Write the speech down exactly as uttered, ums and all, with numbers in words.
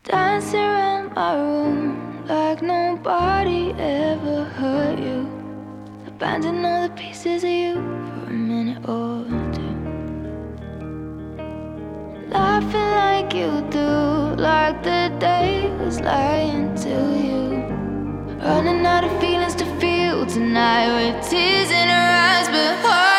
Dancing around my room like nobody ever hurt you. Abandon all the pieces of you for a minute or two. Laughing like you do, like the day was lying to you. Running out of feelings to feel tonight with tears in her eyes, but heart